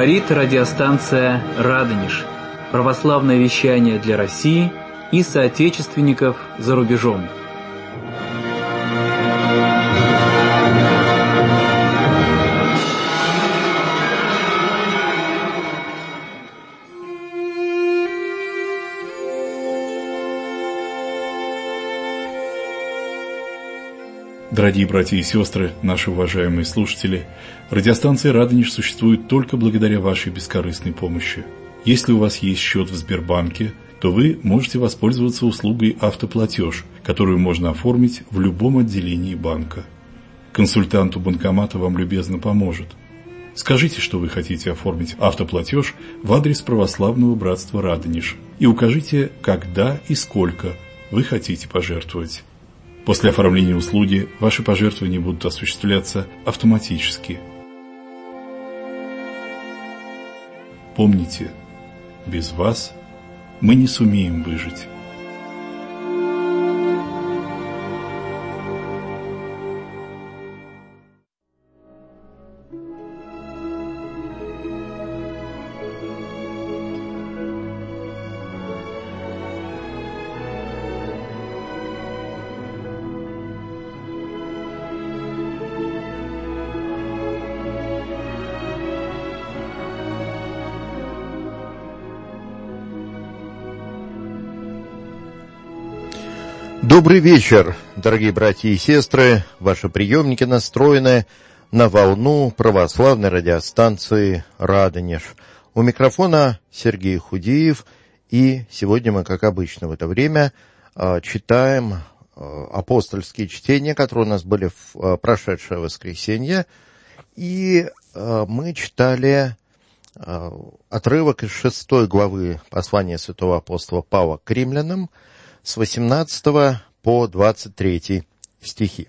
Говорит радиостанция «Радонеж». Православное вещание для России и соотечественников за рубежом. Дорогие братья и сестры, наши уважаемые слушатели, радиостанция «Радонеж» существует только благодаря вашей бескорыстной помощи. Если у вас есть счет в Сбербанке, то вы можете воспользоваться услугой «Автоплатеж», которую можно оформить в любом отделении банка. Консультант у банкомата вам любезно поможет. Скажите, что вы хотите оформить автоплатеж в адрес Православного братства «Радонеж» и укажите, когда и сколько вы хотите пожертвовать. После оформления услуги ваши пожертвования будут осуществляться автоматически. Помните, без вас мы не сумеем выжить. Добрый вечер, дорогие братья и сестры. Ваши приемники настроены на волну православной радиостанции «Радонеж». У микрофона Сергей Худеев, и сегодня мы, как обычно в это время, читаем апостольские чтения, которые у нас были в прошедшее воскресенье. И мы читали отрывок из 6 главы послания святого апостола Павла к римлянам, с 18 по 23 стихи.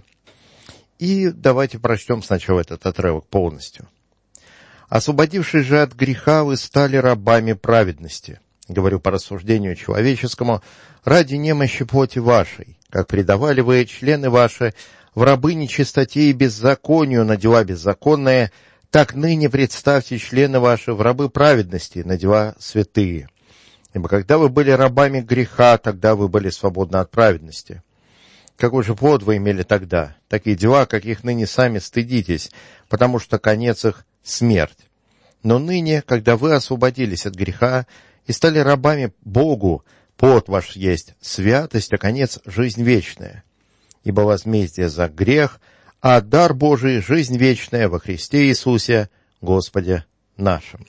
И давайте прочтем сначала этот отрывок полностью. «Освободившись же от греха, вы стали рабами праведности, говорю по рассуждению человеческому, ради немощи плоти вашей, как предавали вы члены ваши в рабы нечистоте и беззаконию на дела беззаконные, так ныне представьте члены ваши в рабы праведности на дела святые. Ибо когда вы были рабами греха, тогда вы были свободны от праведности. Какой же плод вы имели тогда? Такие дела, каких ныне сами стыдитесь, потому что конец их — смерть. Но ныне, когда вы освободились от греха и стали рабами Богу, плод ваш есть святость, а конец — жизнь вечная. Ибо возмездие за грех, а дар Божий — жизнь вечная во Христе Иисусе, Господе нашим».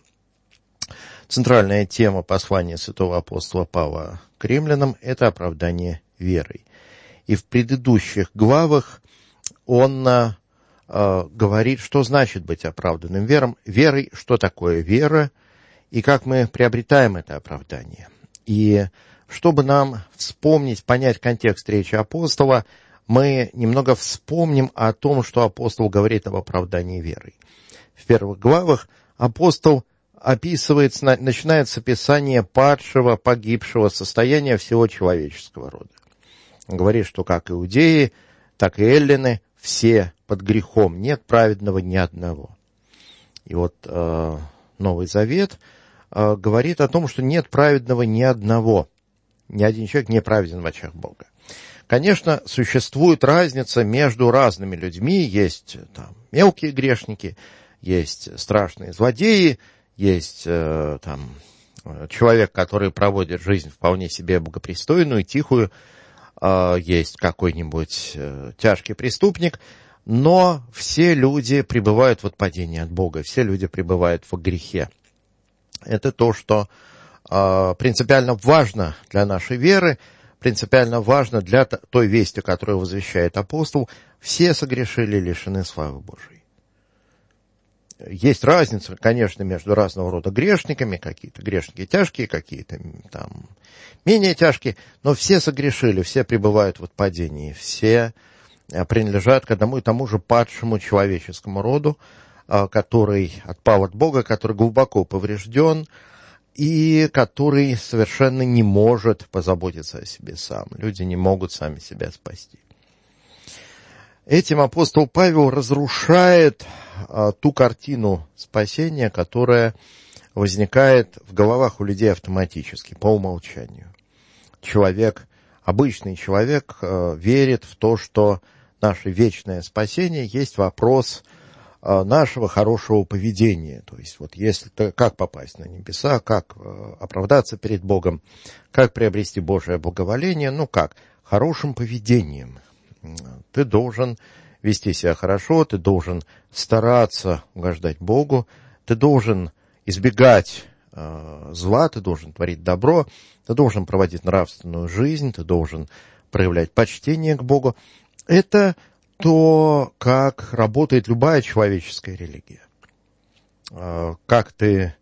Центральная тема послания святого апостола Павла к римлянам – это оправдание верой. И в предыдущих главах он говорит, что значит быть оправданным верой, что такое вера, и как мы приобретаем это оправдание. И чтобы нам вспомнить, понять контекст речи апостола, мы немного вспомним о том, что апостол говорит об оправдании верой. В первых главах апостол начинает с описания падшего, погибшего состояния всего человеческого рода. Он говорит, что как иудеи, так и эллины, все под грехом, нет праведного ни одного. И вот Новый Завет говорит о том, что нет праведного ни одного. Ни один человек не праведен в очах Бога. Конечно, существует разница между разными людьми. Есть там мелкие грешники, есть страшные злодеи, есть человек, который проводит жизнь вполне себе благопристойную, тихую, есть какой-нибудь тяжкий преступник, но все люди пребывают в отпадении от Бога, все люди пребывают в грехе. Это то, что принципиально важно для нашей веры, принципиально важно для той вести, которую возвещает апостол. Все согрешили и лишены славы Божией. Есть разница, конечно, между разного рода грешниками, какие-то грешники тяжкие, какие-то там менее тяжкие, но все согрешили, все пребывают в отпадении, все принадлежат к одному и тому же падшему человеческому роду, который отпал от Бога, который глубоко поврежден и который совершенно не может позаботиться о себе сам. Люди не могут сами себя спасти. Этим апостол Павел разрушает ту картину спасения, которая возникает в головах у людей автоматически, по умолчанию. Обычный человек верит в то, что наше вечное спасение есть вопрос нашего хорошего поведения. То есть вот если как попасть на небеса, как оправдаться перед Богом, как приобрести Божие благоволение, как? Хорошим поведением. Ты должен вести себя хорошо, ты должен стараться угождать Богу, ты должен избегать зла, ты должен творить добро, ты должен проводить нравственную жизнь, ты должен проявлять почтение к Богу. Это то, как работает любая человеческая религия. Как ты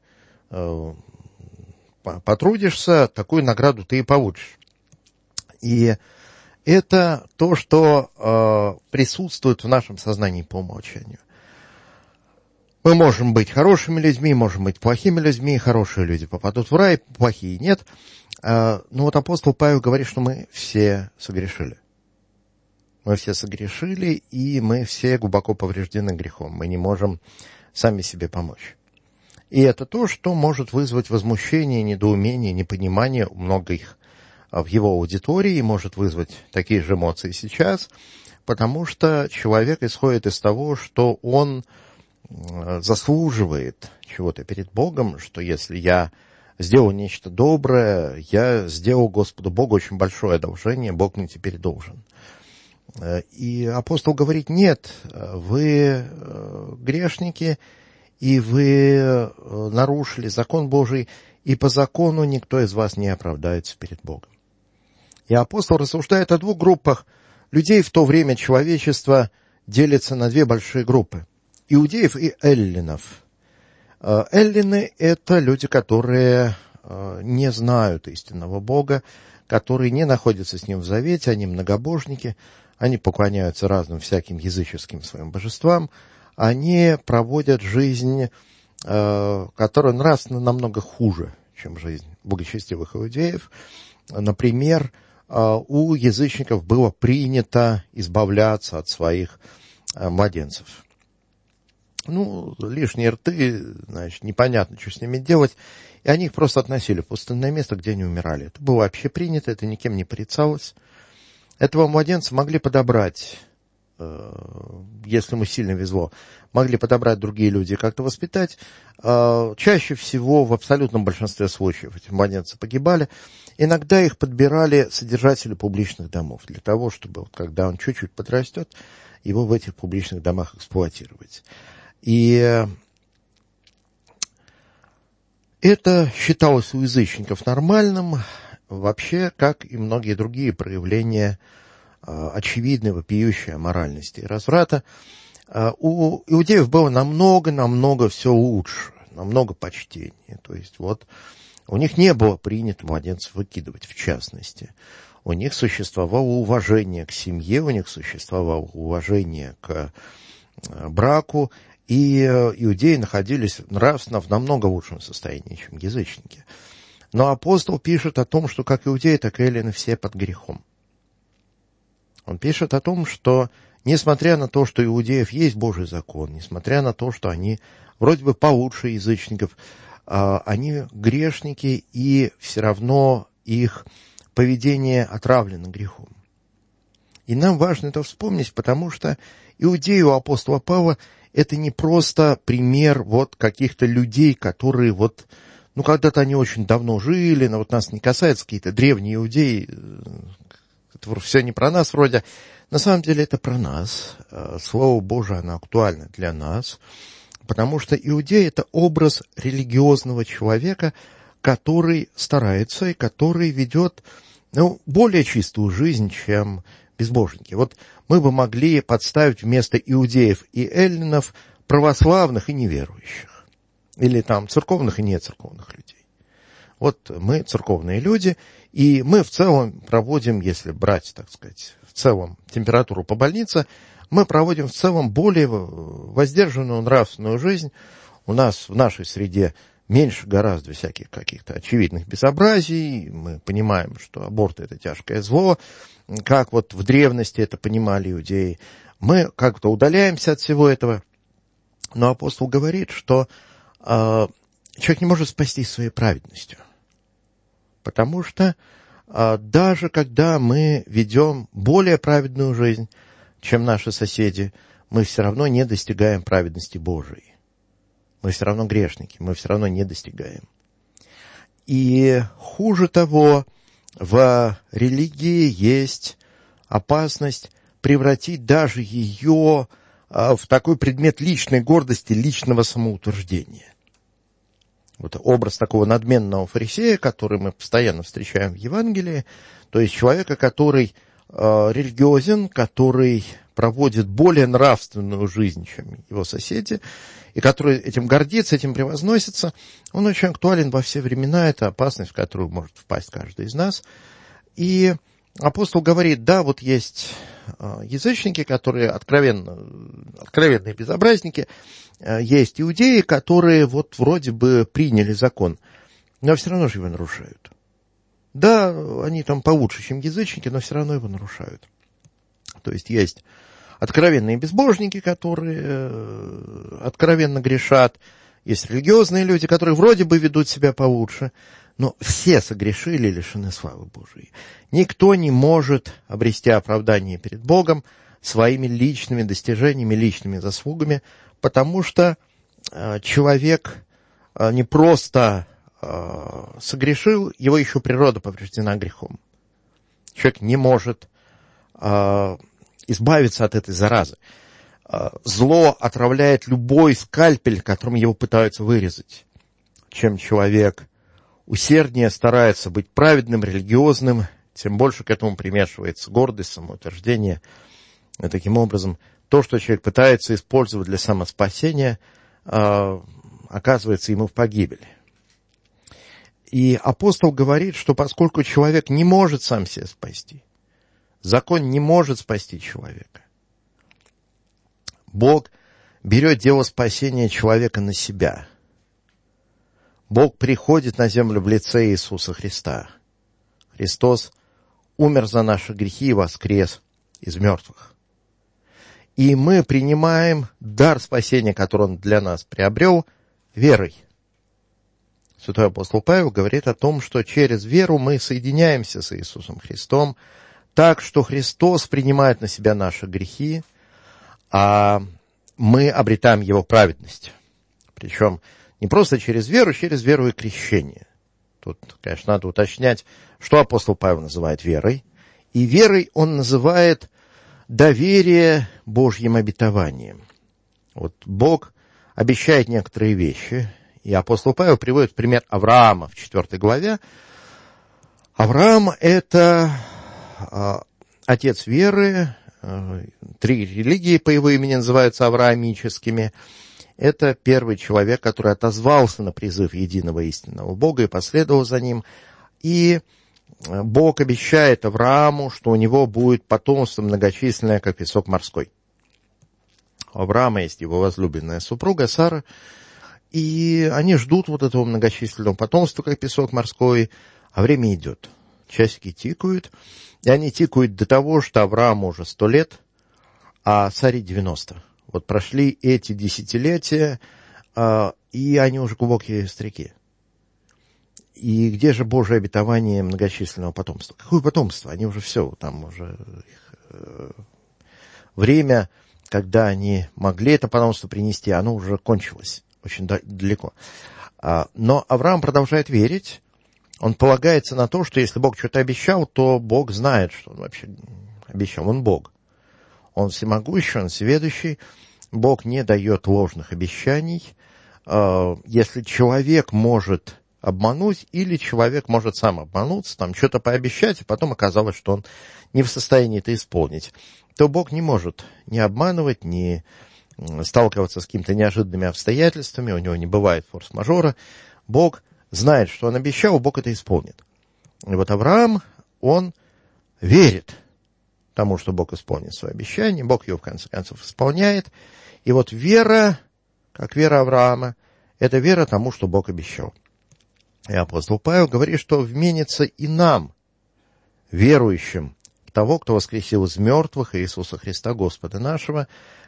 потрудишься, такую награду ты и получишь. И это то, что присутствует в нашем сознании по умолчанию. Мы можем быть хорошими людьми, можем быть плохими людьми, хорошие люди попадут в рай, плохие нет. Но вот апостол Павел говорит, что мы все согрешили. Мы все согрешили, и мы все глубоко повреждены грехом. Мы не можем сами себе помочь. И это то, что может вызвать возмущение, недоумение, непонимание у многих в его аудитории, и может вызвать такие же эмоции сейчас, потому что человек исходит из того, что он заслуживает чего-то перед Богом, что если я сделал нечто доброе, я сделал Господу Богу очень большое одолжение, Бог мне теперь должен. И апостол говорит: нет, вы грешники, и вы нарушили закон Божий, и по закону никто из вас не оправдается перед Богом. И апостол рассуждает о двух группах. Людей в то время человечество делится на две большие группы: иудеев и эллинов. Эллины — это люди, которые не знают истинного Бога, которые не находятся с Ним в завете, они многобожники, они поклоняются разным всяким языческим своим божествам, они проводят жизнь, которая нравственно намного хуже, чем жизнь благочестивых иудеев. Например, у язычников было принято избавляться от своих младенцев. Лишние рты, непонятно, что с ними делать. И они их просто относили в пустынное место, где они умирали. Это было вообще принято, это никем не порицалось. Этого младенца могли подобрать, если ему сильно везло, могли подобрать другие люди и как-то воспитать. Чаще всего, в абсолютном большинстве случаев, эти младенцы погибали. Иногда их подбирали содержатели публичных домов, для того, чтобы, когда он чуть-чуть подрастет, его в этих публичных домах эксплуатировать. И это считалось у язычников нормальным, вообще, как и многие другие проявления очевидной, вопиющей аморальности и разврата. У иудеев было намного все лучше, намного почтеннее. То есть у них не было принято младенцев выкидывать, в частности. У них существовало уважение к семье, у них существовало уважение к браку, и иудеи находились нравственно в намного лучшем состоянии, чем язычники. Но апостол пишет о том, что как иудеи, так и эллины все под грехом. Он пишет о том, что несмотря на то, что у иудеев есть Божий закон, несмотря на то, что они вроде бы получше язычников, они грешники, и все равно их поведение отравлено грехом. И нам важно это вспомнить, потому что иудеи у апостола Павла — это не просто пример каких-то людей, которые когда-то они очень давно жили, но нас не касается какие-то древние иудеи, это все не про нас вроде. На самом деле это про нас. Слово Божие, оно актуально для нас, потому что иудей — это образ религиозного человека, который старается и который ведет более чистую жизнь, чем безбожники. Мы бы могли подставить вместо иудеев и эллинов православных и неверующих. Или церковных и нецерковных людей. Мы церковные люди, и мы в целом проводим, если брать, так сказать, в целом температуру по больнице, мы проводим в целом более воздержанную нравственную жизнь. У нас в нашей среде меньше гораздо всяких каких-то очевидных безобразий. Мы понимаем, что аборт — это тяжкое зло, как в древности это понимали иудеи. Мы как-то удаляемся от всего этого. Но апостол говорит, что человек не может спастись своей праведностью. Потому что даже когда мы ведем более праведную жизнь, чем наши соседи, мы все равно не достигаем праведности Божией. Мы все равно грешники, мы все равно не достигаем. И хуже того, в религии есть опасность превратить даже ее в такой предмет личной гордости, личного самоутверждения. Вот образ такого надменного фарисея, который мы постоянно встречаем в Евангелии, то есть человека, который религиозен, который проводит более нравственную жизнь, чем его соседи, и который этим гордится, этим превозносится, он очень актуален во все времена. Это опасность, в которую может впасть каждый из нас. И апостол говорит, да, вот есть язычники, которые откровенные безобразники, есть иудеи, которые вот вроде бы приняли закон, но все равно же его нарушают. Да, они там получше, чем язычники, но все равно его нарушают. То есть откровенные безбожники, которые откровенно грешат, есть религиозные люди, которые вроде бы ведут себя получше, но все согрешили и лишены славы Божией. Никто не может обрести оправдание перед Богом своими личными достижениями, личными заслугами, потому что человек не просто согрешил, его еще природа повреждена грехом. Человек не может избавиться от этой заразы. Зло отравляет любой скальпель, которым его пытаются вырезать. Чем человек усерднее старается быть праведным, религиозным, тем больше к этому примешивается гордость, самоутверждение. И таким образом, то, что человек пытается использовать для самоспасения, оказывается ему в погибели. И апостол говорит, что поскольку человек не может сам себя спасти, закон не может спасти человека, Бог берет дело спасения человека на себя. Бог приходит на землю в лице Иисуса Христа. Христос умер за наши грехи и воскрес из мертвых. И мы принимаем дар спасения, который Он для нас приобрел, верой. Святой апостол Павел говорит о том, что через веру мы соединяемся с Иисусом Христом, так что Христос принимает на себя наши грехи, а мы обретаем Его праведность. Причем не просто через веру и крещение. Тут, конечно, надо уточнять, что апостол Павел называет верой. И верой он называет доверие Божьим обетованиям. Вот Бог обещает некоторые вещи, и апостол Павел приводит пример Авраама в 4 главе. Авраам – это отец веры, 3 религии по его имени называются авраамическими. Это первый человек, который отозвался на призыв единого истинного Бога и последовал за ним. И Бог обещает Аврааму, что у него будет потомство многочисленное, как песок морской. У Авраама есть его возлюбленная супруга Сара, и они ждут вот этого многочисленного потомства, как песок морской, а время идет. Часики тикают, и они тикают до того, что Аврааму уже 100 лет, а Саре 90. Вот прошли эти десятилетия, и они уже глубокие старики. И где же Божие обетование многочисленного потомства? Какое потомство? Они уже все, там уже время, когда они могли это потомство принести, оно уже кончилось очень далеко. Но Авраам продолжает верить. Он полагается на то, что если Бог что-то обещал, то Бог знает, что Он вообще обещал. Он Бог. Он всемогущий, Он всеведущий. Бог не дает ложных обещаний. Если человек может обмануть, или человек может сам обмануться, там что-то пообещать, и потом оказалось, что он не в состоянии это исполнить, то Бог не может ни обманывать, ни сталкиваться с какими-то неожиданными обстоятельствами, у него не бывает форс-мажора. Бог знает, что он обещал, Бог это исполнит. И вот Авраам, он верит тому, что Бог исполнит свое обещание, Бог его в конце концов исполняет. И вот вера, как вера Авраама, это вера тому, что Бог обещал. И апостол Павел говорит, что вменится и нам, верующим в того, кто воскресил из мертвых, Иисуса Христа, Господа нашего,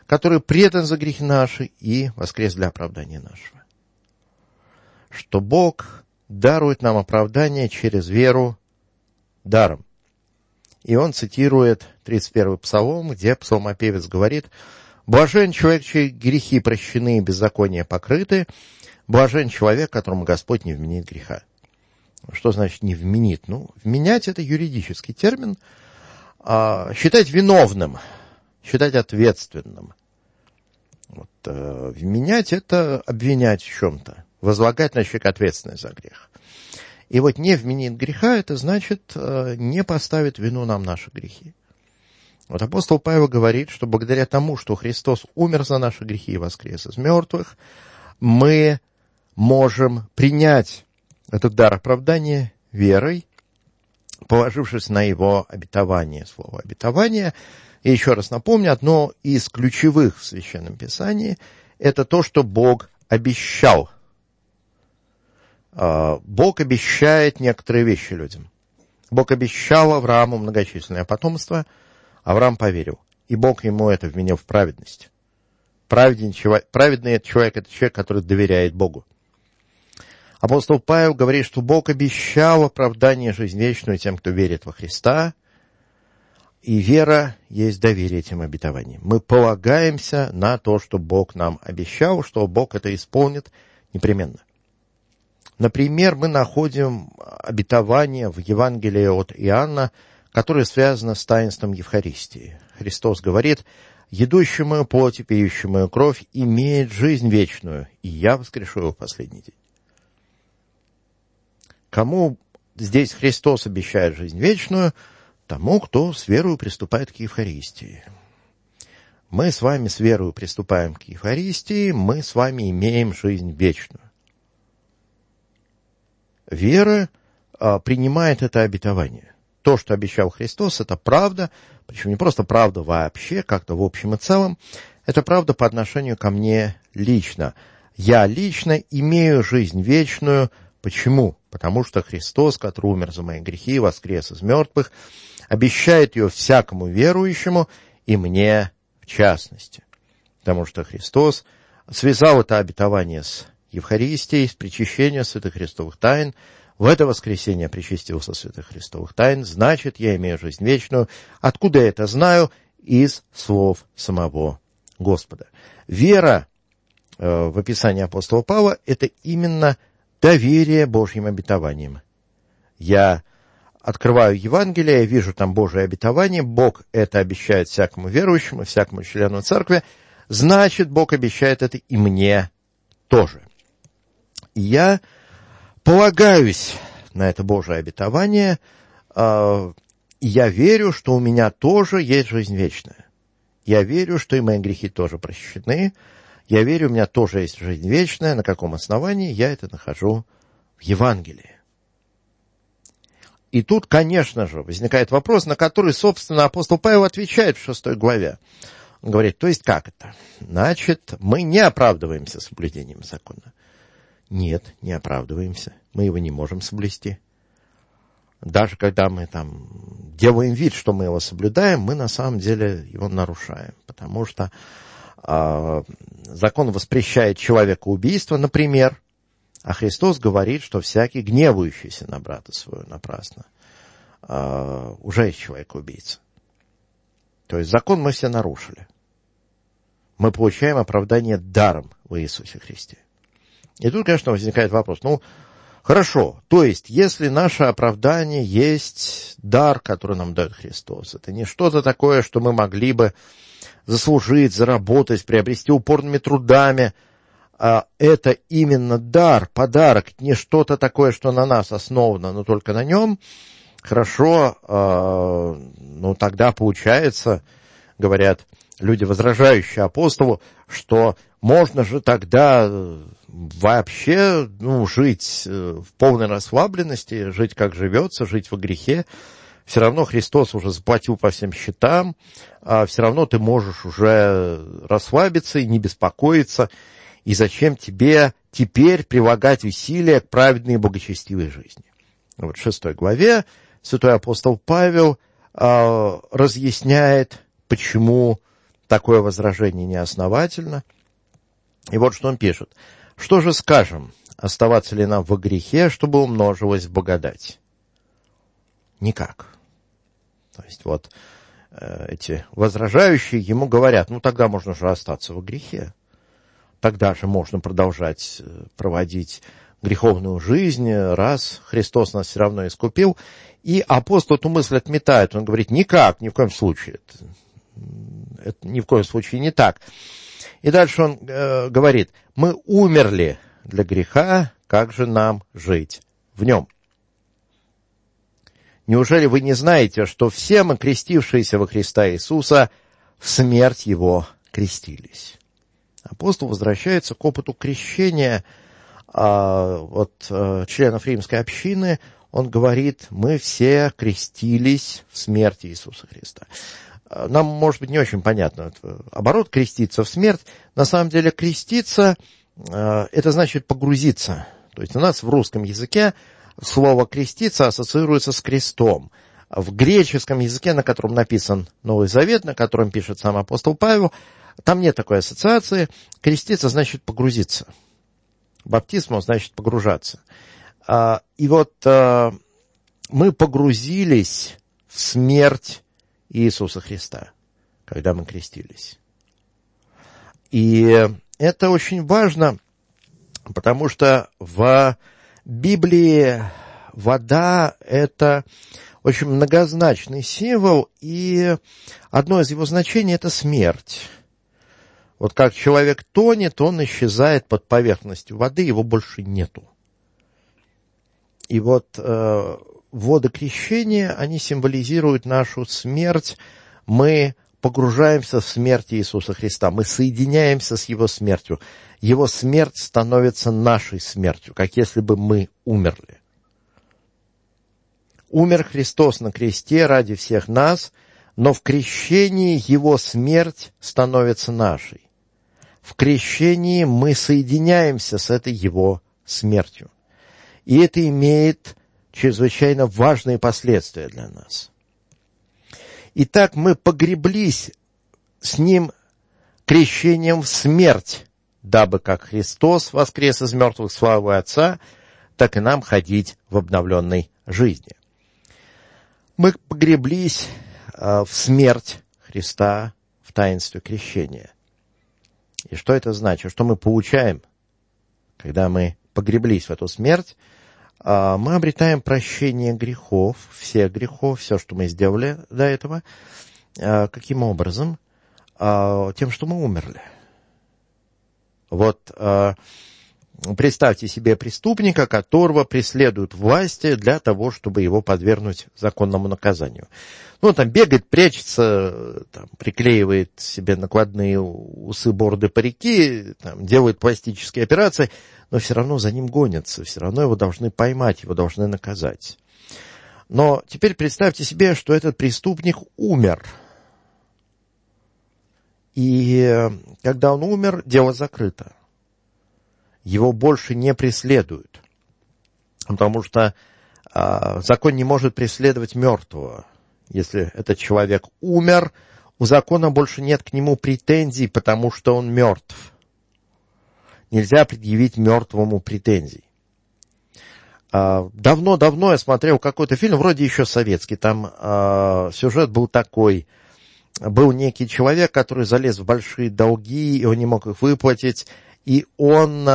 который предан за грехи наши и воскрес для оправдания нашего. Что Бог дарует нам оправдание через веру даром. И он цитирует 31-й Псалом, где псалмопевец говорит: «Блажен человек, чьи грехи прощены и беззакония покрыты, блажен человек, которому Господь не вменит греха». Что значит «не вменит»? Вменять — это юридический термин. Считать виновным, считать ответственным. Вменять — это обвинять в чем-то, возлагать на человека ответственность за грех. И не вменит греха — это значит не поставит вину нам наши грехи. Апостол Павел говорит, что благодаря тому, что Христос умер за наши грехи и воскрес из мертвых, мы можем принять этот дар оправдания верой, положившись на его обетование. Слово «обетование», и еще раз напомню, одно из ключевых в Священном Писании — это то, что Бог обещал. Бог обещает некоторые вещи людям. Бог обещал Аврааму многочисленное потомство, Авраам поверил, и Бог ему это вменил в праведность. Праведный человек — это человек, который доверяет Богу. Апостол Павел говорит, что Бог обещал оправдание жизнь вечную тем, кто верит во Христа, и вера есть доверие этим обетованиям. Мы полагаемся на то, что Бог нам обещал, что Бог это исполнит непременно. Например, мы находим обетование в Евангелии от Иоанна, которое связано с таинством Евхаристии. Христос говорит: «Едущий мою плоть и пьющий мою кровь имеет жизнь вечную, и я воскрешу его в последний день». Кому здесь Христос обещает жизнь вечную? Тому, кто с верою приступает к Евхаристии. Мы с вами с верою приступаем к Евхаристии, мы с вами имеем жизнь вечную. Вера принимает это обетование. То, что обещал Христос, это правда, причем не просто правда вообще, как-то в общем и целом, это правда по отношению ко мне лично. Я лично имею жизнь вечную. Почему? Потому что Христос, который умер за мои грехи, воскрес из мертвых, обещает ее всякому верующему, и мне в частности. Потому что Христос связал это обетование с Евхаристией, с причащением святых Христовых тайн. В это воскресенье причастился святых Христовых тайн, значит, я имею жизнь вечную. Откуда я это знаю? Из слов самого Господа. Вера в описании апостола Павла — это именно доверие Божьим обетованиям. Я открываю Евангелие, я вижу там Божие обетование, Бог это обещает всякому верующему, всякому члену церкви, значит, Бог обещает это и мне тоже. И я полагаюсь на это Божие обетование, и я верю, что у меня тоже есть жизнь вечная. Я верю, что и мои грехи тоже прощены. Я верю, у меня тоже есть жизнь вечная. На каком основании? Я это нахожу в Евангелии. И тут, конечно же, возникает вопрос, на который, собственно, апостол Павел отвечает в 6 главе. Он говорит: то есть как это? Значит, мы не оправдываемся соблюдением закона. Нет, не оправдываемся. Мы его не можем соблюсти. Даже когда мы делаем вид, что мы его соблюдаем, мы на самом деле его нарушаем. Потому что закон воспрещает человеку убийство, например, а Христос говорит, что всякий, гневающийся на брата своего напрасно, уже есть человек-убийца. То есть закон мы все нарушили. Мы получаем оправдание даром в Иисусе Христе. И тут, конечно, возникает вопрос. Хорошо, то есть, если наше оправдание есть дар, который нам дает Христос, это не что-то такое, что мы могли бы заслужить, заработать, приобрести упорными трудами, а это именно дар, подарок, не что-то такое, что на нас основано, но только на нем, хорошо, тогда получается, говорят люди, возражающие апостолу, что можно же тогда вообще жить в полной расслабленности, жить как живется, жить во грехе. Все равно Христос уже заплатил по всем счетам, все равно ты можешь уже расслабиться и не беспокоиться. И зачем тебе теперь прилагать усилия к праведной и благочестивой жизни? В 6 главе святой апостол Павел разъясняет, почему такое возражение неосновательно. И вот что он пишет. «Что же скажем? Оставаться ли нам во грехе, чтобы умножилась благодать?» Никак. То есть вот эти возражающие ему говорят, тогда можно же остаться во грехе. Тогда же можно продолжать проводить греховную жизнь, раз Христос нас все равно искупил. И апостол эту мысль отметает. Он говорит, никак, ни в коем случае. Это ни в коем случае не так. И дальше он говорит, мы умерли для греха, как же нам жить в нем? Неужели вы не знаете, что все мы, крестившиеся во Христа Иисуса, в смерть Его крестились? Апостол возвращается к опыту крещения членов римской общины. Он говорит, мы все крестились в смерти Иисуса Христа. Нам, может быть, не очень понятно. Оборот креститься в смерть. На самом деле креститься это значит погрузиться. То есть у нас в русском языке слово «креститься» ассоциируется с крестом. В греческом языке, на котором написан Новый Завет, на котором пишет сам апостол Павел, там нет такой ассоциации. Креститься значит погрузиться. Баптизм значит погружаться. И вот мы погрузились в смерть Иисуса Христа, когда мы крестились. И это очень важно, потому что в Библии вода – это очень многозначный символ, и одно из его значений – это смерть. Вот как человек тонет, он исчезает под поверхностью воды, его больше нету. И вот воды крещения, они символизируют нашу смерть. Мы погружаемся в смерть Иисуса Христа, мы соединяемся с Его смертью. Его смерть становится нашей смертью, как если бы мы умерли. Умер Христос на кресте ради всех нас, но в крещении Его смерть становится нашей. В крещении мы соединяемся с этой Его смертью. И это имеет чрезвычайно важные последствия для нас. Итак, мы погреблись с Ним крещением в смерть, дабы как Христос воскрес из мертвых славы Отца, так и нам ходить в обновленной жизни. Мы погреблись в смерть Христа в таинстве крещения. И что это значит? Что мы получаем, когда мы погреблись в эту смерть? Мы обретаем прощение грехов, всех грехов, все, что мы сделали до этого. Каким образом? Тем, что мы умерли. Вот представьте себе преступника, которого преследуют власти для того, чтобы его подвергнуть законному наказанию. Он там бегает, прячется, там, приклеивает себе накладные усы, бороды, парики, там, делает пластические операции, но все равно за ним гонятся, все равно его должны поймать, его должны наказать. Но теперь представьте себе, что этот преступник умер. И когда он умер, дело закрыто. Его больше не преследуют, потому что закон не может преследовать мертвого. Если этот человек умер, у закона больше нет к нему претензий, потому что он мертв. Нельзя предъявить мертвому претензий. Давно-давно я смотрел какой-то фильм, вроде еще советский, там сюжет был такой. Был некий человек, который залез в большие долги, и он не мог их выплатить, и он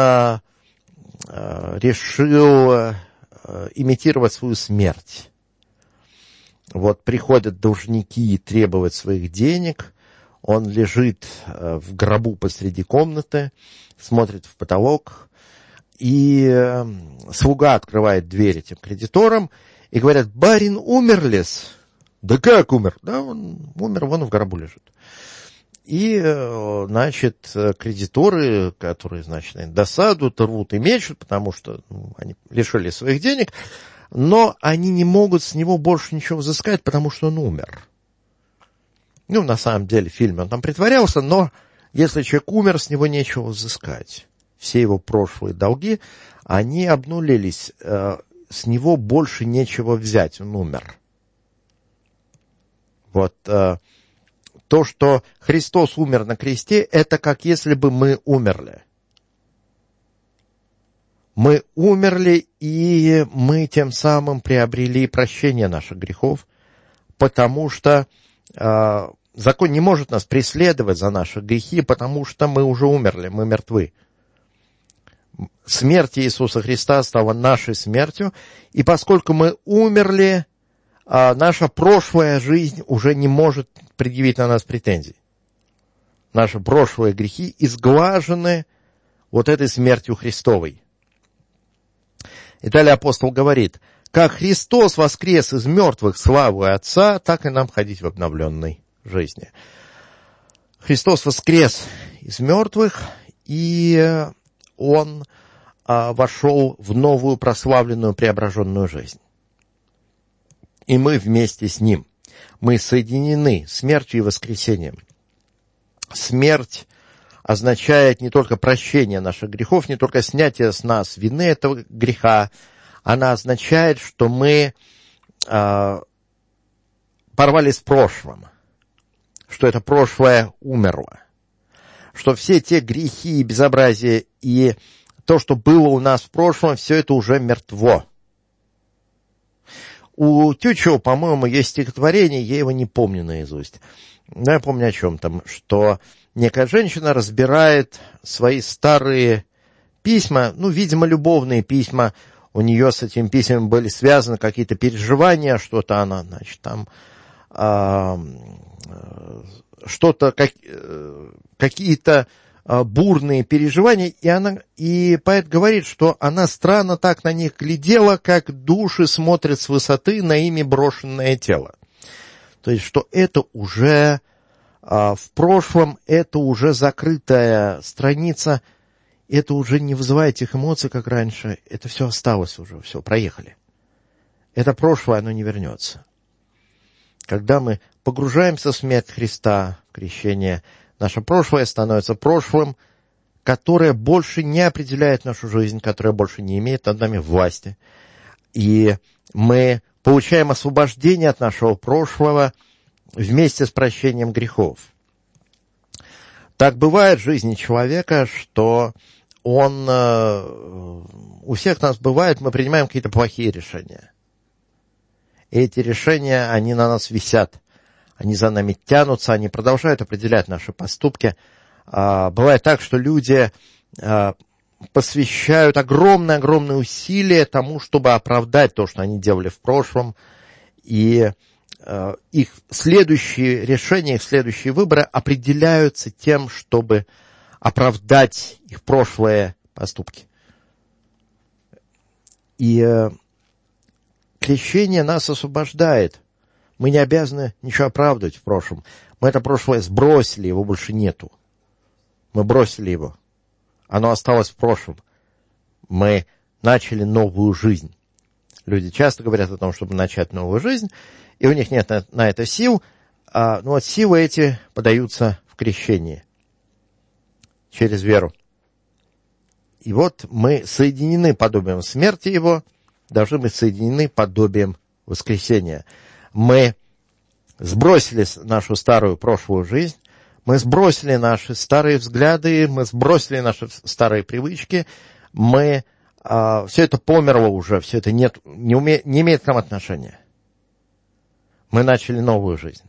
решил имитировать свою смерть. Вот приходят должники требовать своих денег, он лежит в гробу посреди комнаты, смотрит в потолок, и слуга открывает дверь этим кредиторам, и говорят, барин умер ли-с? Да как умер? Да, он умер, вон в гробу лежит. И, значит, кредиторы, которые, значит, досадуют, рвут и мечут, потому что они лишили своих денег, но они не могут с него больше ничего взыскать, потому что он умер. На самом деле, в фильме он там притворялся, но если человек умер, с него нечего взыскать. Все его прошлые долги, они обнулились, с него больше нечего взять, он умер. Вот То, что Христос умер на кресте, это как если бы мы умерли. Мы умерли, и мы тем самым приобрели прощение наших грехов, потому что закон не может нас преследовать за наши грехи, потому что мы уже умерли, мы мертвы. Смерть Иисуса Христа стала нашей смертью, и поскольку мы умерли, наша прошлая жизнь уже не может предъявить на нас претензий. Наши прошлые грехи изглажены вот этой смертью Христовой. И далее апостол говорит: как Христос воскрес из мертвых славой Отца, так и нам ходить в обновленной жизни. Христос воскрес из мертвых, и Он вошел в новую прославленную преображенную жизнь. И мы вместе с Ним. Мы соединены смертью и воскресением. Смерть означает не только прощение наших грехов, не только снятие с нас вины этого греха. Она означает, что мы порвали с прошлым, что это прошлое умерло, что все те грехи и безобразия и то, что было у нас в прошлом, все это уже мертво. У Тютчева, по-моему, есть стихотворение, я его не помню наизусть. Но я помню о чем там, что некая женщина разбирает свои старые письма, видимо, любовные письма. У нее с этими письмами были связаны какие-то переживания, что-то она, там, что-то, какие-то бурные переживания, и поэт говорит, что она странно так на них глядела, как души смотрят с высоты на ими брошенное тело. То есть, что это уже в прошлом, это уже закрытая страница, это уже не вызывает тех эмоций, как раньше, это все осталось уже, все, проехали. Это прошлое, оно не вернется. Когда мы погружаемся в смерть Христа, в крещение, наше прошлое становится прошлым, которое больше не определяет нашу жизнь, которое больше не имеет над нами власти. И мы получаем освобождение от нашего прошлого вместе с прощением грехов. Так бывает в жизни человека, что у всех нас бывает, мы принимаем какие-то плохие решения. И эти решения, они на нас висят. Они за нами тянутся, они продолжают определять наши поступки. Бывает так, что люди посвящают огромные усилия тому, чтобы оправдать то, что они делали в прошлом. И их следующие решения, их следующие выборы определяются тем, чтобы оправдать их прошлые поступки. И крещение нас освобождает. Мы не обязаны ничего оправдывать в прошлом. Мы это прошлое сбросили, его больше нету. Мы бросили его. Оно осталось в прошлом. Мы начали новую жизнь. Люди часто говорят о том, чтобы начать новую жизнь, и у них нет на это сил. Но вот силы эти подаются в крещении через веру. И вот мы соединены подобием смерти его, должны быть соединены подобием воскресения. Мы сбросили нашу старую прошлую жизнь, мы сбросили наши старые взгляды, мы сбросили наши старые привычки, все это померло уже, все это не имеет к нам отношения. Мы начали новую жизнь.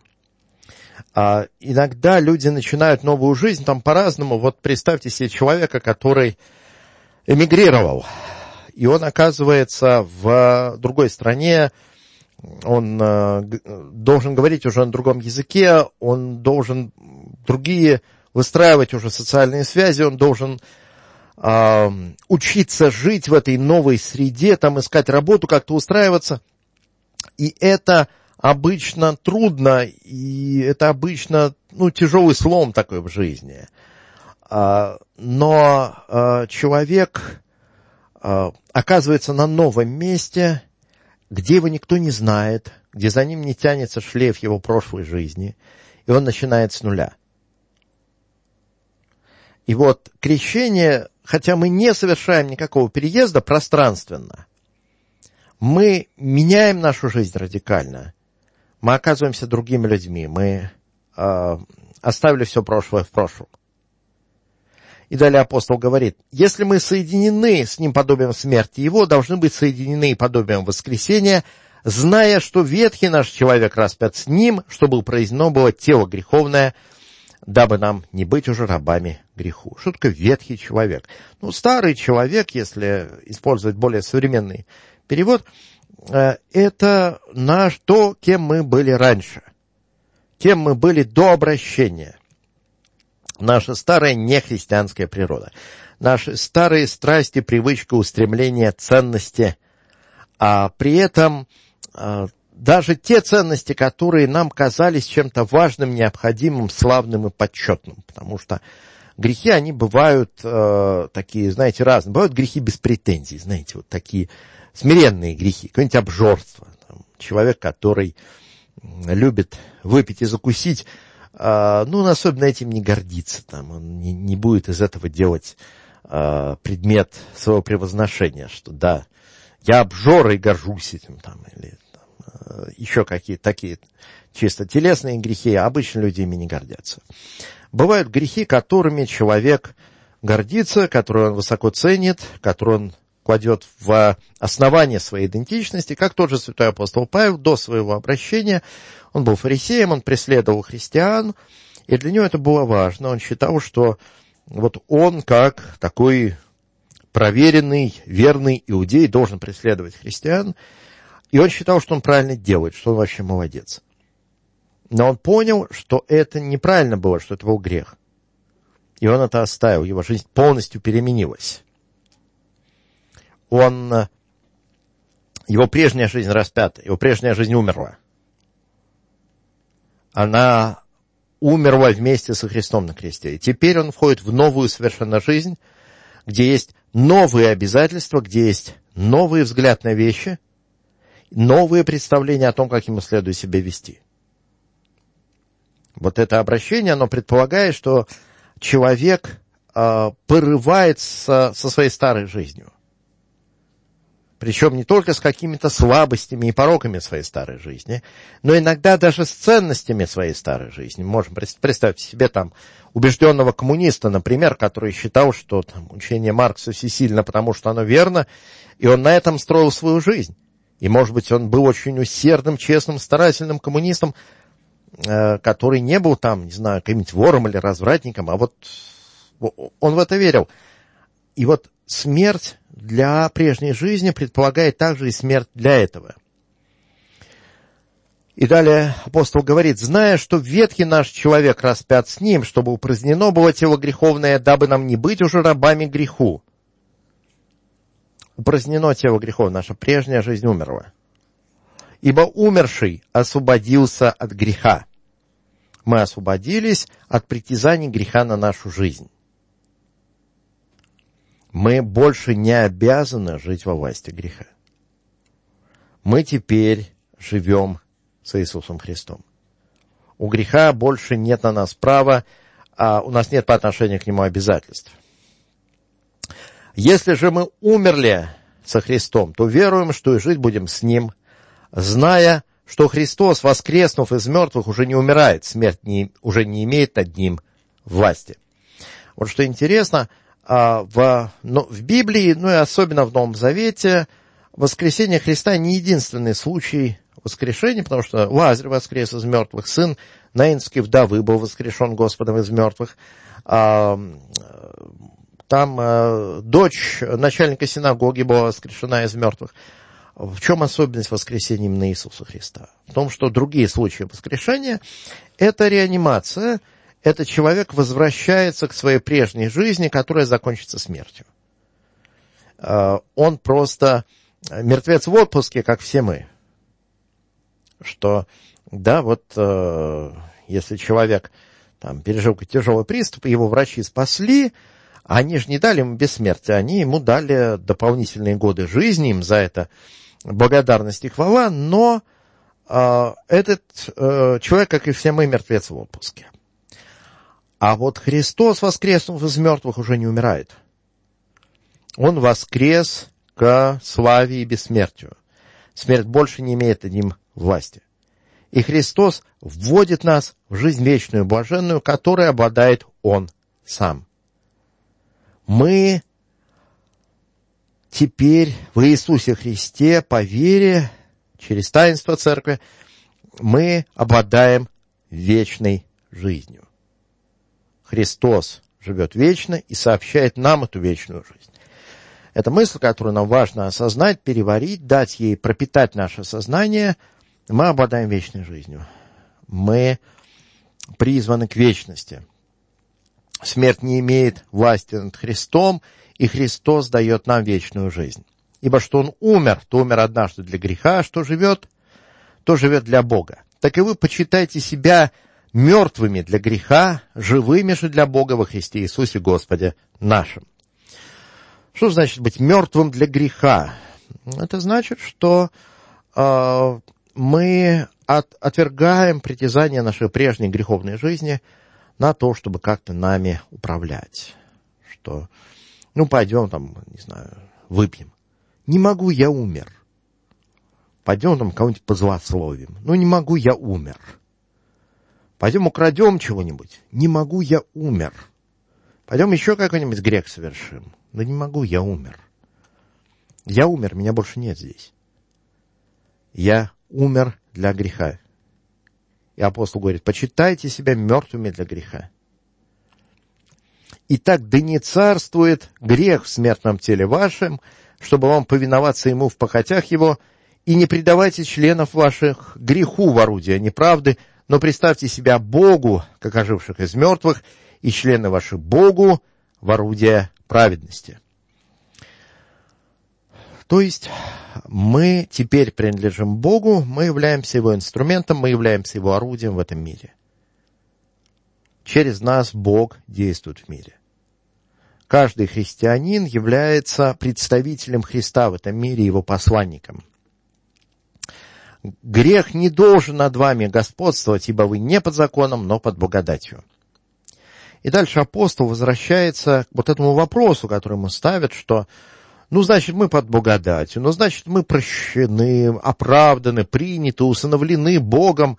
Иногда люди начинают новую жизнь там по-разному. Вот представьте себе человека, который эмигрировал, и он оказывается в другой стране, он должен говорить уже на другом языке, он должен выстраивать уже социальные связи, он должен учиться жить в этой новой среде, там искать работу, как-то устраиваться. И это обычно трудно, и это обычно тяжелый слом такой в жизни. Но человек оказывается на новом месте, где его никто не знает, где за ним не тянется шлейф его прошлой жизни, и он начинает с нуля. И вот крещение, хотя мы не совершаем никакого переезда пространственно, мы меняем нашу жизнь радикально. Мы оказываемся другими людьми, мы оставили все прошлое в прошлом. И далее апостол говорит: если мы соединены с ним подобием смерти его, должны быть соединены подобием воскресения, зная, что ветхий наш человек распят с ним, чтобы упразднено было тело греховное, дабы нам не быть уже рабами греху. Что такое ветхий человек? Старый человек, если использовать более современный перевод, это то, кем мы были раньше, кем мы были до обращения. Наша старая нехристианская природа, наши старые страсти, привычка, устремления, ценности, а при этом даже те ценности, которые нам казались чем-то важным, необходимым, славным и почетным, потому что грехи, они бывают такие, знаете, разные. Бывают грехи без претензий, знаете, вот такие смиренные грехи, какое-нибудь обжорство. Человек, который любит выпить и закусить, он особенно этим не гордится, он не будет из этого делать предмет своего превозношения, что да, я обжора и горжусь этим, или еще какие-то такие чисто телесные грехи, а обычно люди ими не гордятся. Бывают грехи, которыми человек гордится, которые он высоко ценит, которые он кладет в основание своей идентичности, как тот же святой апостол Павел до своего обращения. Он был фарисеем, он преследовал христиан, и для него это было важно. Он считал, что вот он, как такой проверенный, верный иудей, должен преследовать христиан, и он считал, что он правильно делает, что он вообще молодец. Но он понял, что это неправильно было, что это был грех. И он это оставил, его жизнь полностью переменилась. Его прежняя жизнь распята, его прежняя жизнь умерла. Она умерла вместе со Христом на кресте. И теперь он входит в новую совершенно жизнь, где есть новые обязательства, где есть новый взгляд на вещи, новые представления о том, как ему следует себя вести. Вот это обращение, оно предполагает, что человек порывается со своей старой жизнью. Причем не только с какими-то слабостями и пороками своей старой жизни, но иногда даже с ценностями своей старой жизни. Можем представить себе убежденного коммуниста, например, который считал, что учение Маркса всесильно, потому что оно верно, и он на этом строил свою жизнь. И, может быть, он был очень усердным, честным, старательным коммунистом, который не был каким-нибудь вором или развратником, а вот он в это верил. И вот смерть для прежней жизни предполагает также и смерть для этого. И далее апостол говорит: зная, что ветхий наш человек распят с ним, чтобы упразднено было тело греховное, дабы нам не быть уже рабами греху. Упразднено тело греховное, наша прежняя жизнь умерла. Ибо умерший освободился от греха. Мы освободились от притязаний греха на нашу жизнь. Мы больше не обязаны жить во власти греха. Мы теперь живем с Иисусом Христом. У греха больше нет на нас права, а у нас нет по отношению к нему обязательств. Если же мы умерли со Христом, то веруем, что и жить будем с Ним, зная, что Христос, воскреснув из мертвых, уже не умирает, смерть уже не имеет над Ним власти. Вот что интересно, в Библии, и особенно в Новом Завете, воскресение Христа не единственный случай воскрешения, потому что Лазарь воскрес из мертвых, сын наинской вдовы был воскрешен Господом из мертвых, дочь начальника синагоги была воскрешена из мертвых. В чем особенность воскресения именно Иисуса Христа? В том, что другие случаи воскрешения – это реанимация, это человек возвращается к своей прежней жизни, которая закончится смертью. Он просто мертвец в отпуске, как все мы. Что, если человек пережил тяжелый приступ, его врачи спасли, они же не дали ему бессмертие, они ему дали дополнительные годы жизни, им за это благодарность и хвала, но этот человек, как и все мы, мертвец в отпуске. А вот Христос, воскреснув из мертвых, уже не умирает. Он воскрес к славе и бессмертию. Смерть больше не имеет над ним власти. И Христос вводит нас в жизнь вечную, блаженную, которой обладает Он сам. Мы теперь в Иисусе Христе по вере, через таинство Церкви, мы обладаем вечной жизнью. Христос живет вечно и сообщает нам эту вечную жизнь. Это мысль, которую нам важно осознать, переварить, дать ей пропитать наше сознание. Мы обладаем вечной жизнью. Мы призваны к вечности. Смерть не имеет власти над Христом, и Христос дает нам вечную жизнь. Ибо что Он умер, то умер однажды для греха, а что живет, то живет для Бога. Так и вы почитайте себя мертвыми для греха, живыми же для Бога во Христе Иисусе Господе нашим. Что значит быть мертвым для греха? Это значит, что мы отвергаем притязания нашей прежней греховной жизни на то, чтобы как-то нами управлять. Что, пойдем там, не знаю, выпьем. Не могу, я умер. Пойдем там кого-нибудь позлословим. Не могу, я умер. Пойдем украдем чего-нибудь. Не могу, я умер. Пойдем еще какой-нибудь грех совершим. Не могу, я умер. Я умер, меня больше нет здесь. Я умер для греха. И апостол говорит, почитайте себя мертвыми для греха. Итак, да не царствует грех в смертном теле вашем, чтобы вам повиноваться ему в похотях его, и не предавайте членов ваших греху в орудие неправды, но представьте себя Богу, как оживших из мертвых, и члены ваши Богу в орудие праведности. То есть мы теперь принадлежим Богу, мы являемся Его инструментом, мы являемся Его орудием в этом мире. Через нас Бог действует в мире. Каждый христианин является представителем Христа в этом мире, Его посланником. Грех не должен над вами господствовать, ибо вы не под законом, но под благодатью. И дальше апостол возвращается к вот этому вопросу, который ему ставят, что, значит, мы под благодатью, значит, мы прощены, оправданы, приняты, усыновлены Богом,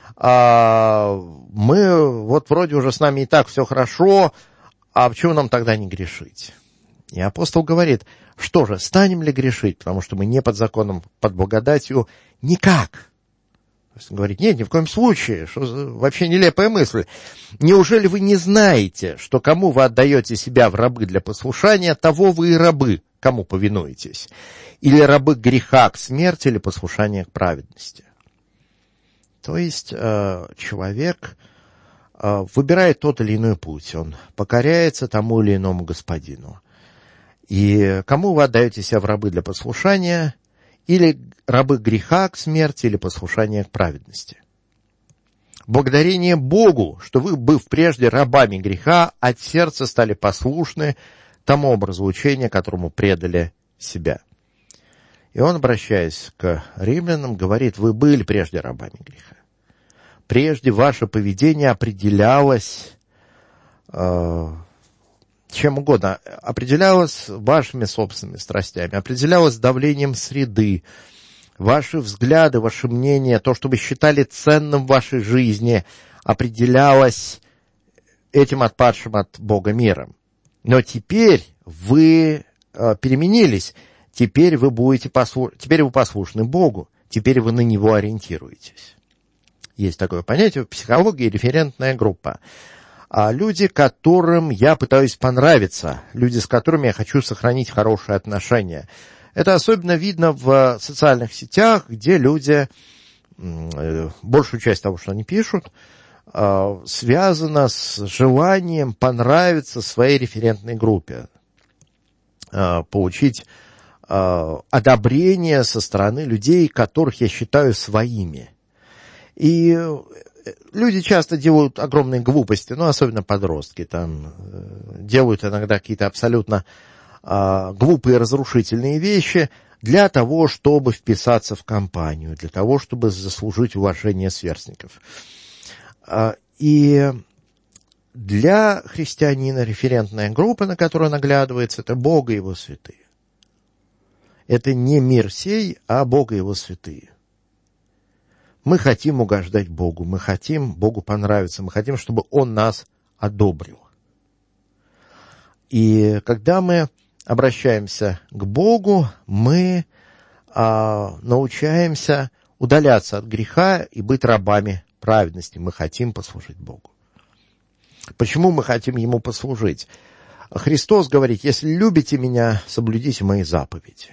мы, вроде уже с нами и так все хорошо, а почему нам тогда не грешить? И апостол говорит, что же, станем ли грешить, потому что мы не под законом, под благодатью? Никак. То есть он говорит, нет, ни в коем случае, что вообще нелепая мысль. Неужели вы не знаете, что кому вы отдаете себя в рабы для послушания, того вы и рабы, кому повинуетесь? Или рабы греха к смерти, или послушания к праведности? То есть человек выбирает тот или иной путь, он покоряется тому или иному господину. И кому вы отдаете себя в рабы для послушания, или рабы греха к смерти, или послушания к праведности. Благодарение Богу, что вы, быв прежде рабами греха, от сердца стали послушны тому образу учения, которому предали себя. И он, обращаясь к римлянам, говорит, вы были прежде рабами греха. Прежде ваше поведение определялось чем угодно, определялось вашими собственными страстями, определялось давлением среды, ваши взгляды, ваше мнение, то, что вы считали ценным в вашей жизни, определялось этим отпадшим от Бога миром. Но теперь вы переменились, теперь вы послушны Богу, теперь вы на Него ориентируетесь. Есть такое понятие в психологии референтная группа. Люди, которым я пытаюсь понравиться, люди, с которыми я хочу сохранить хорошие отношения. Это особенно видно в социальных сетях, где люди, большую часть того, что они пишут, связано с желанием понравиться своей референтной группе, получить одобрение со стороны людей, которых я считаю своими. И люди часто делают огромные глупости, особенно подростки, делают иногда какие-то абсолютно глупые разрушительные вещи для того, чтобы вписаться в компанию, для того, чтобы заслужить уважение сверстников. И для христианина референтная группа, на которую он оглядывается, это Бог и Его святые. Это не мир сей, а Бог и Его святые. Мы хотим угождать Богу, мы хотим Богу понравиться, мы хотим, чтобы Он нас одобрил. И когда мы обращаемся к Богу, мы научаемся удаляться от греха и быть рабами праведности. Мы хотим послужить Богу. Почему мы хотим Ему послужить? Христос говорит: если любите меня, соблюдите мои заповеди.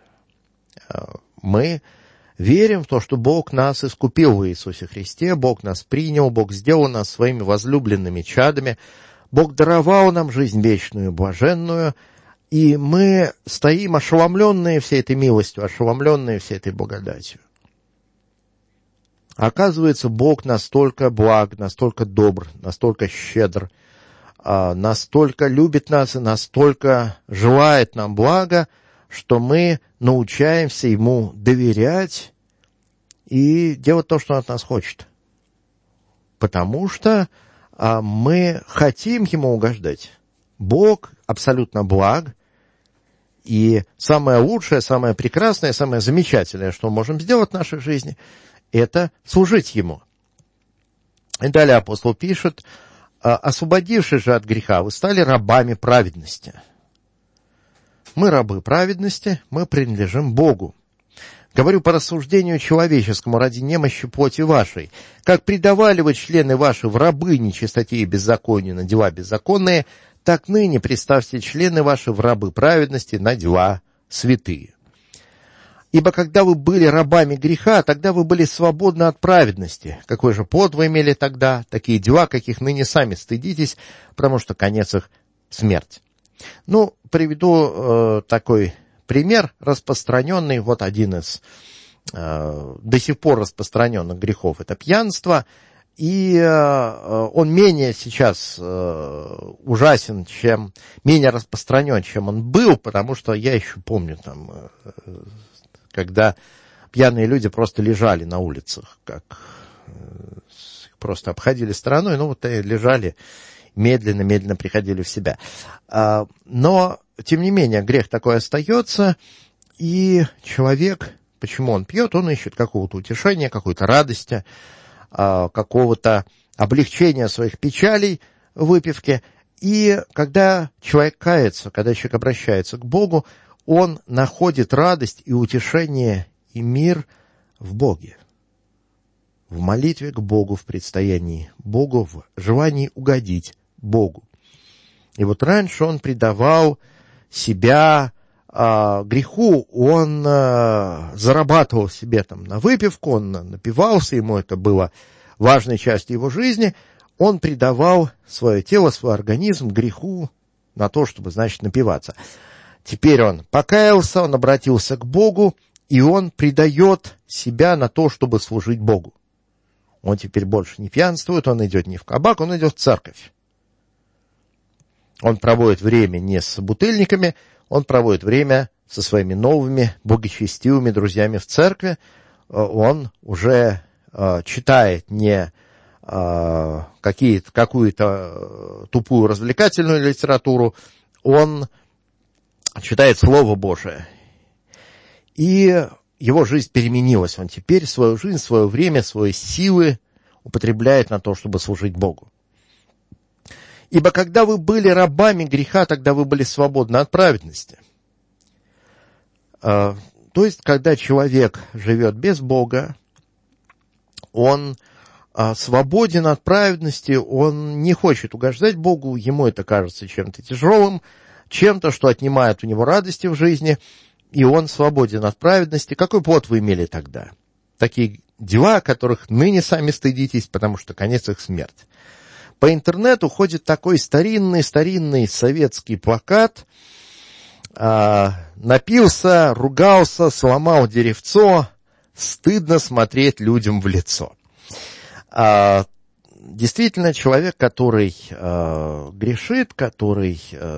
Мы верим в то, что Бог нас искупил в Иисусе Христе, Бог нас принял, Бог сделал нас своими возлюбленными чадами, Бог даровал нам жизнь вечную и блаженную, и мы стоим ошеломленные всей этой милостью, ошеломленные всей этой благодатью. Оказывается, Бог настолько благ, настолько добр, настолько щедр, настолько любит нас и настолько желает нам блага, что мы научаемся Ему доверять и делать то, что Он от нас хочет. Потому что мы хотим Ему угождать. Бог абсолютно благ, и самое лучшее, самое прекрасное, самое замечательное, что мы можем сделать в нашей жизни, это служить Ему. И далее апостол пишет: освободившись же от греха, вы стали рабами праведности. Мы рабы праведности, мы принадлежим Богу. Говорю по рассуждению человеческому ради немощи плоти вашей. Как предавали вы члены ваши в рабы нечистоте и беззаконию на дела беззаконные, так ныне представьте члены ваши в рабы праведности на дела святые. Ибо когда вы были рабами греха, тогда вы были свободны от праведности. Какой же плод вы имели тогда? Такие дела, каких ныне сами стыдитесь, потому что конец их — смерть. Приведу такой пример распространенный. Вот один из до сих пор распространенных грехов — это пьянство. И он менее сейчас ужасен, менее распространен, чем он был, потому что я еще помню, когда пьяные люди просто лежали на улицах, как просто обходили стороной, лежали, медленно приходили в себя. Но, тем не менее, грех такой остается, и человек, почему он пьет, он ищет какого-то утешения, какой-то радости, какого-то облегчения своих печалей в выпивке. И когда человек кается, когда человек обращается к Богу, он находит радость и утешение и мир в Боге. В молитве к Богу, в предстоянии Богу, в желании угодить Богу. И вот раньше он предавал себя греху, он зарабатывал себе на выпивку, он напивался, ему это было важной частью его жизни, он предавал свое тело, свой организм греху на то, чтобы, напиваться. Теперь он покаялся, он обратился к Богу, и он предает себя на то, чтобы служить Богу. Он теперь больше не пьянствует, он идет не в кабак, он идет в церковь. Он проводит время не с собутыльниками, он проводит время со своими новыми, благочестивыми друзьями в церкви. Он уже читает не какую-то тупую развлекательную литературу, он читает Слово Божие. И его жизнь переменилась. Он теперь свою жизнь, свое время, свои силы употребляет на то, чтобы служить Богу. Ибо когда вы были рабами греха, тогда вы были свободны от праведности. То есть, когда человек живет без Бога, он свободен от праведности, он не хочет угождать Богу, ему это кажется чем-то тяжелым, чем-то, что отнимает у него радости в жизни, и он свободен от праведности. Какой плод вы имели тогда? Такие дела, которых ныне сами стыдитесь, потому что конец их — смерть. По интернету ходит такой старинный советский плакат: напился, ругался, сломал деревцо, стыдно смотреть людям в лицо. Действительно, человек, который грешит, который,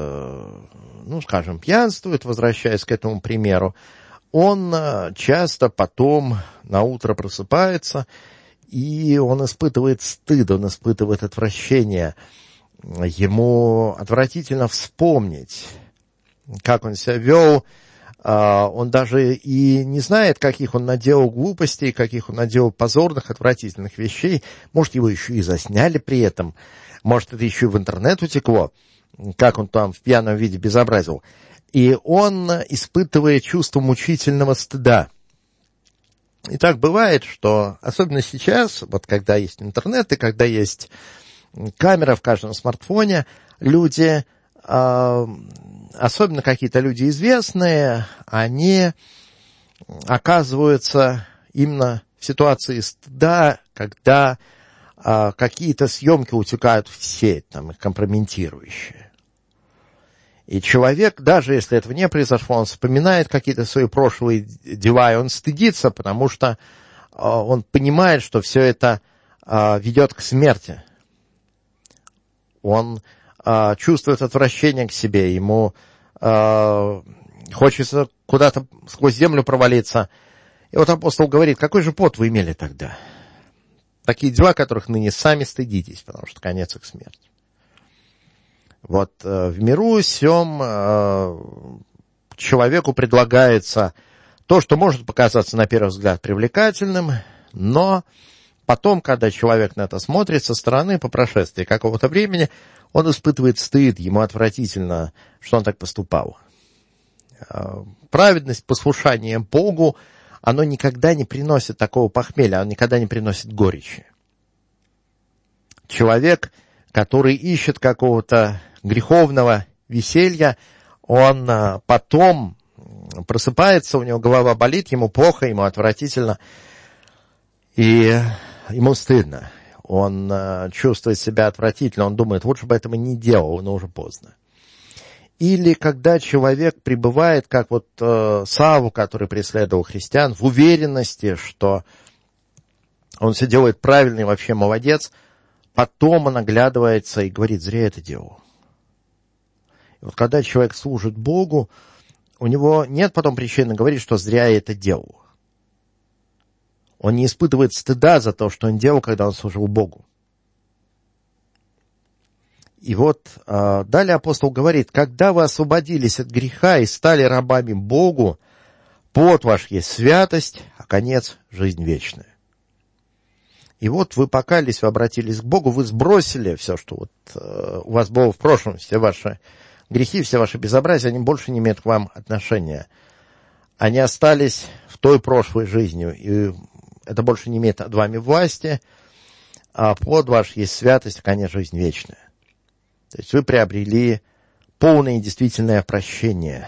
пьянствует, возвращаясь к этому примеру, он часто потом на утро просыпается, и он испытывает стыд, он испытывает отвращение. Ему отвратительно вспомнить, как он себя вел Он даже и не знает, каких он наделал глупостей, каких он наделал позорных, отвратительных вещей. Может, его еще и засняли при этом. Может, это еще и в интернет утекло, как он там в пьяном виде безобразил. И он испытывает чувство мучительного стыда. И так бывает, что особенно сейчас, вот когда есть интернет и когда есть камера в каждом смартфоне, люди, особенно какие-то люди известные, они оказываются именно в ситуации стыда, когда какие-то съемки утекают в сеть, там, их компрометирующие. И человек, даже если этого не произошло, он вспоминает какие-то свои прошлые дела, и он стыдится, потому что он понимает, что все это ведет к смерти. Он чувствует отвращение к себе, ему хочется куда-то сквозь землю провалиться. И вот апостол говорит, какой же плод вы имели тогда? Такие дела, которых ныне сами стыдитесь, потому что конец их смерти. Вот в миру сём человеку предлагается то, что может показаться на первый взгляд привлекательным, но потом, когда человек на это смотрит со стороны, по прошествии какого-то времени, он испытывает стыд, ему отвратительно, что он так поступал. Праведность, послушание Богу, оно никогда не приносит такого похмелья, оно никогда не приносит горечи. Человек, который ищет какого-то греховного веселья, он потом просыпается, у него голова болит, ему плохо, ему отвратительно, и ему стыдно. Он чувствует себя отвратительно, он думает, лучше бы этого не делал, но уже поздно. Или когда человек пребывает, как вот Савл, который преследовал христиан, в уверенности, что он все делает правильно и вообще молодец, потом он оглядывается и говорит, зря это делал. И вот когда человек служит Богу, у него нет потом причины говорить, что зря я это делал. Он не испытывает стыда за то, что он делал, когда он служил Богу. И вот далее апостол говорит, когда вы освободились от греха и стали рабами Богу, плод ваш есть святость, а конец – жизнь вечная. И вот вы покаялись, вы обратились к Богу, вы сбросили все, что вот у вас было в прошлом, все ваши грехи, все ваши безобразия, они больше не имеют к вам отношения. Они остались в той прошлой жизни, и это больше не имеет над вами власти, а плод ваш есть святость, а конец – жизнь вечная. То есть вы приобрели полное и действительное прощение.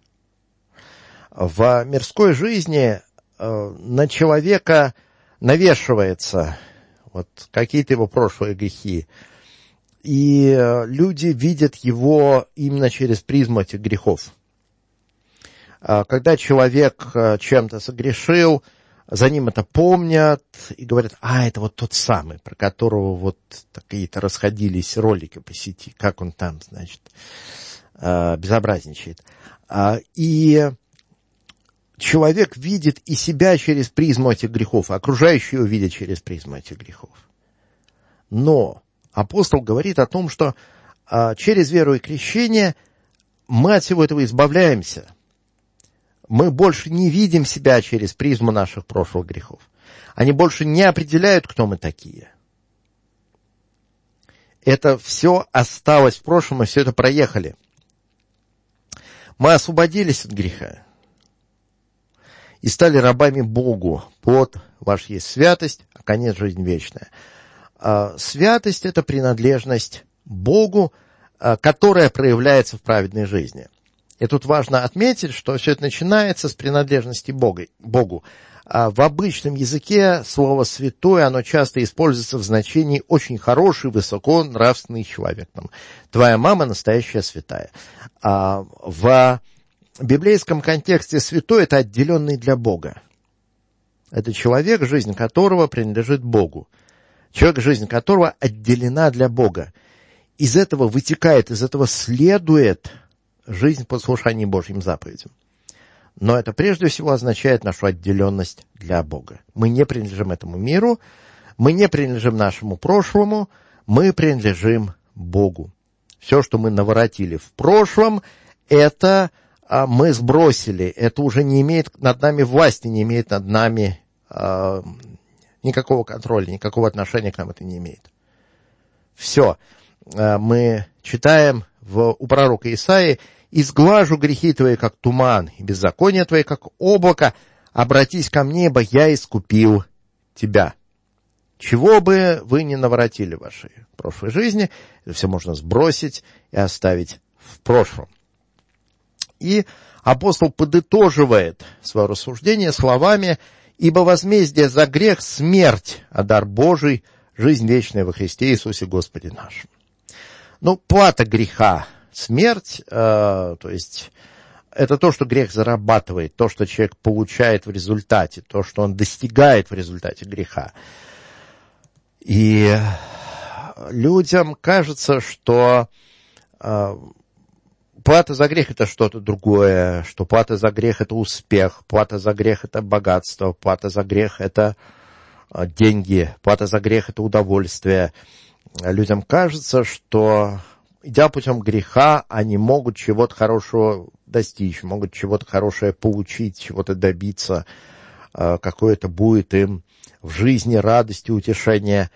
В мирской жизни на человека навешивается вот какие-то его прошлые грехи. И люди видят его именно через призму этих грехов. Когда человек чем-то согрешил, за ним это помнят и говорят, это вот тот самый, про которого вот какие-то расходились ролики по сети, как он там, значит, безобразничает. И человек видит и себя через призму этих грехов, окружающие его видят через призму этих грехов. Но апостол говорит о том, что через веру и крещение мы от всего этого избавляемся. Мы больше не видим себя через призму наших прошлых грехов. Они больше не определяют, кто мы такие. Это все осталось в прошлом, мы все это проехали. Мы освободились от греха и стали рабами Богу. Плод ваш есть святость, а конец – жизнь вечная. Святость – это принадлежность Богу, которая проявляется в праведной жизни. И тут важно отметить, что все это начинается с принадлежности Богу. В обычном языке слово «святой», оно часто используется в значении «очень хороший, высоконравственный человек». Там, «Твоя мама настоящая святая». В библейском контексте святой – это отделенный для Бога. Это человек, жизнь которого принадлежит Богу. Человек, жизнь которого отделена для Бога. Из этого вытекает, из этого следует жизнь в послушании Божьим заповедям. Но это прежде всего означает нашу отделенность для Бога. Мы не принадлежим этому миру, мы не принадлежим нашему прошлому, мы принадлежим Богу. Все, что мы наворотили в прошлом, это мы сбросили, это уже не имеет над нами власти, не имеет над нами никакого контроля, никакого отношения к нам это не имеет. Все. Мы читаем у пророка Исаии: «Изглажу грехи твои, как туман, и беззакония твои, как облако. Обратись ко мне, ибо я искупил тебя». Чего бы вы ни наворотили в вашей прошлой жизни, это все можно сбросить и оставить в прошлом. И апостол подытоживает свое рассуждение словами: «Ибо возмездие за грех — смерть, а дар Божий — жизнь вечная во Христе Иисусе Господе нашем». Плата греха — смерть, то есть это то, что грех зарабатывает, то, что человек получает в результате, то, что он достигает в результате греха. И людям кажется, что плата за грех — это что-то другое, что плата за грех — это успех, плата за грех — это богатство, плата за грех — это деньги, плата за грех — это удовольствие. Людям кажется, что, идя путем греха, они могут чего-то хорошего достичь, могут чего-то хорошее получить, чего-то добиться, какое-то будет им в жизни радость и утешение.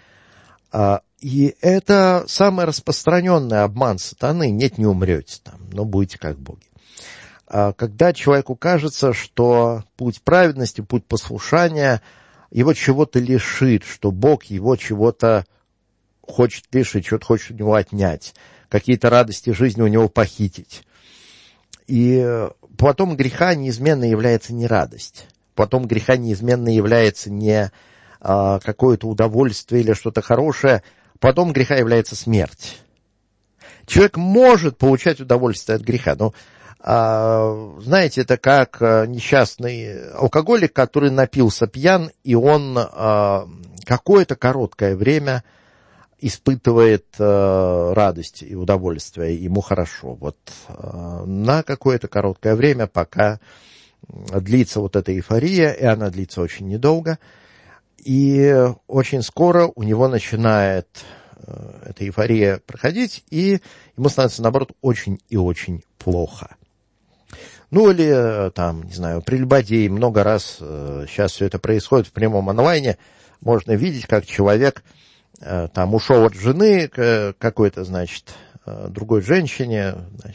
И это самый распространенный обман сатаны: нет, не умрете там, но будете как боги. Когда человеку кажется, что путь праведности, путь послушания его чего-то лишит, что Бог его чего-то хочет лишить, что-то хочет у него отнять, какие-то радости жизни у него похитить. И потом греха неизменно является не радость, потом греха неизменно является не какое-то удовольствие или что-то хорошее, потом греха является смерть. Человек может получать удовольствие от греха, но, знаете, это как несчастный алкоголик, который напился пьян, и он какое-то короткое время испытывает радость и удовольствие, ему хорошо. На какое-то короткое время, пока длится эта эйфория, и она длится очень недолго, и очень скоро у него начинает эта эйфория проходить, и ему становится, наоборот, очень и очень плохо. Или, прелюбодей. Много раз сейчас все это происходит в прямом онлайне. Можно видеть, как человек ушел от жены к какой-то, другой женщине,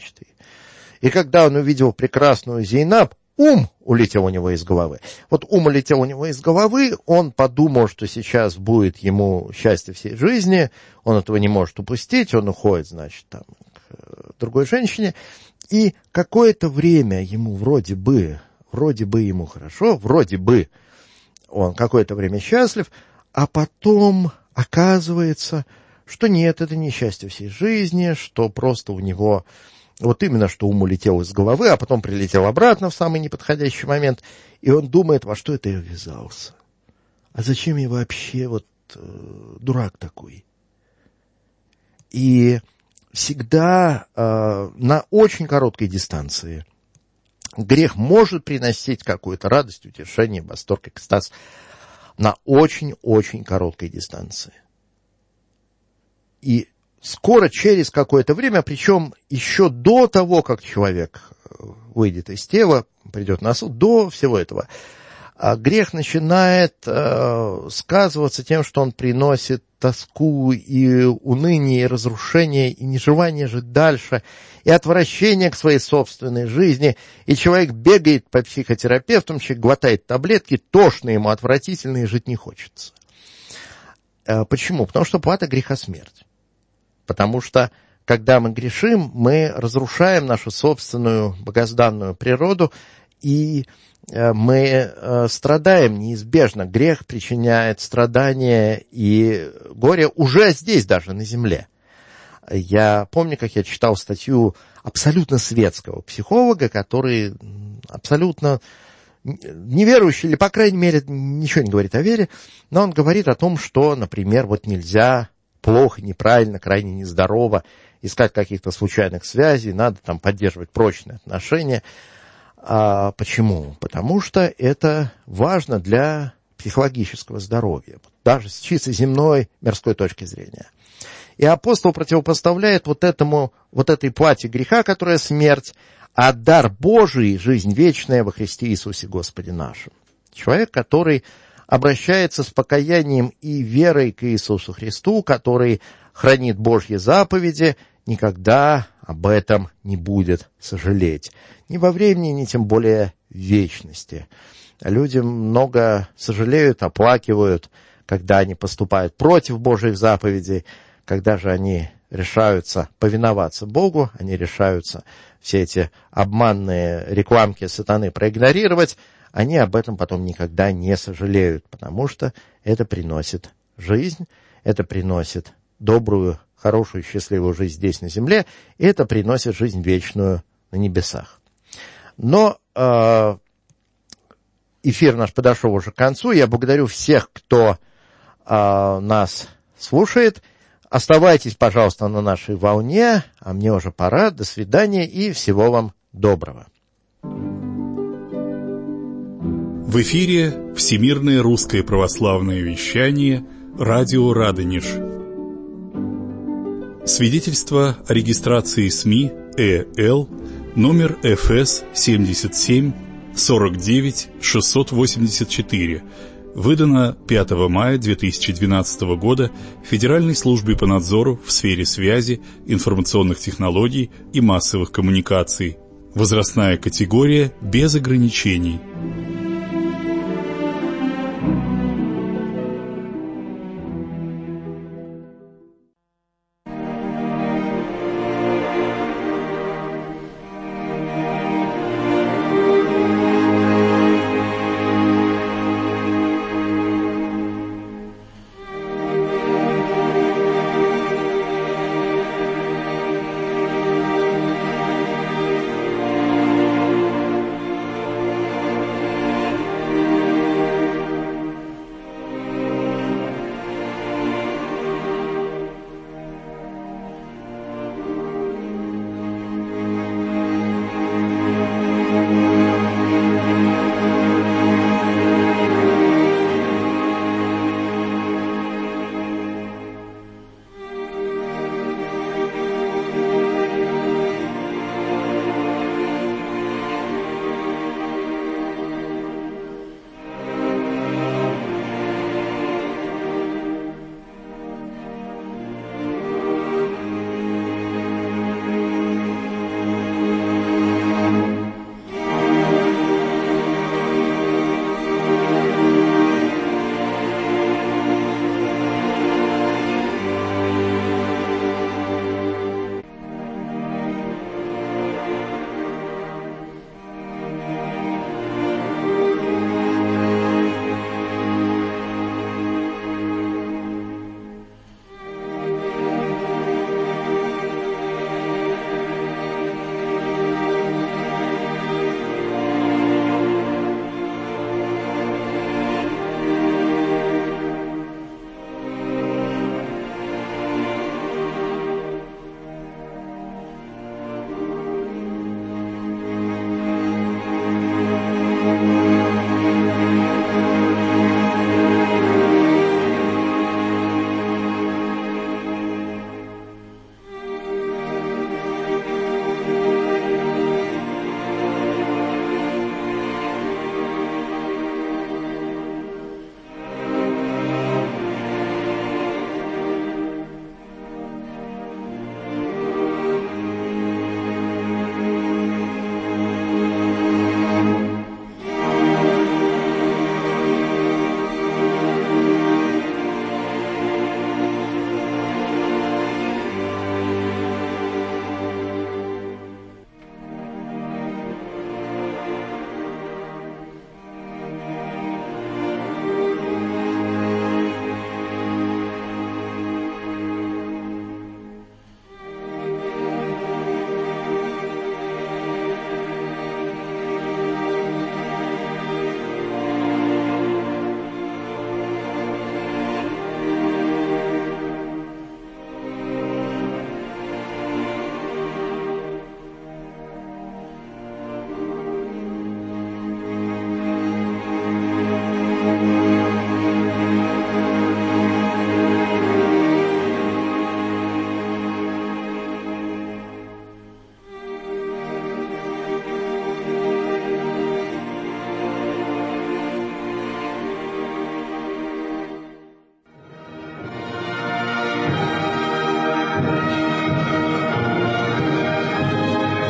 и когда он увидел прекрасную Зейнаб, ум улетел у него из головы. Ум улетел у него из головы, он подумал, что сейчас будет ему счастье всей жизни, он этого не может упустить, он уходит, к другой женщине, и какое-то время ему вроде бы ему хорошо, вроде бы он какое-то время счастлив, а потом оказывается, что нет, это не счастье всей жизни, что просто у него именно что ум улетел из головы, а потом прилетел обратно в самый неподходящий момент, и он думает, во что это я ввязался. А зачем я вообще дурак такой? И всегда на очень короткой дистанции грех может приносить какую-то радость, утешение, восторг, экстаз на очень-очень короткой дистанции. И скоро, через какое-то время, причем еще до того, как человек выйдет из тела, придет на суд, до всего этого, грех начинает сказываться тем, что он приносит тоску и уныние, и разрушение, и нежелание жить дальше, и отвращение к своей собственной жизни, и человек бегает по психотерапевтам, человек глотает таблетки, тошно ему, отвратительно, и жить не хочется. Почему? Потому что плата греха — смерть. Потому что, когда мы грешим, мы разрушаем нашу собственную богозданную природу, и мы страдаем неизбежно. Грех причиняет страдания и горе уже здесь, даже на земле. Я помню, как я читал статью абсолютно светского психолога, который абсолютно неверующий, или, по крайней мере, ничего не говорит о вере, но он говорит о том, что, например, нельзя плохо, неправильно, крайне нездорово искать каких-то случайных связей, надо поддерживать прочные отношения. Почему? Потому что это важно для психологического здоровья, даже с чисто земной мирской точки зрения. И апостол противопоставляет этой плате греха, которая смерть, а дар Божий — жизнь вечная во Христе Иисусе Господе нашим. Человек, который обращается с покаянием и верой к Иисусу Христу, который хранит Божьи заповеди, никогда об этом не будет сожалеть. Ни во времени, ни тем более в вечности. Люди много сожалеют, оплакивают, когда они поступают против Божьих заповедей, когда же они решаются повиноваться Богу, они решаются все эти обманные рекламки сатаны проигнорировать, они об этом потом никогда не сожалеют, потому что это приносит жизнь, это приносит добрую, хорошую, счастливую жизнь здесь на земле, и это приносит жизнь вечную на небесах. Но эфир наш подошел уже к концу. Я благодарю всех, кто нас слушает. Оставайтесь, пожалуйста, на нашей волне, а мне уже пора. До свидания и всего вам доброго. В эфире Всемирное русское православное вещание «Радио Радонеж». Свидетельство о регистрации СМИ ЭЛ номер ФС 77 49 684, выдано 5 мая 2012 года Федеральной службе по надзору в сфере связи, информационных технологий и массовых коммуникаций. Возрастная категория без ограничений.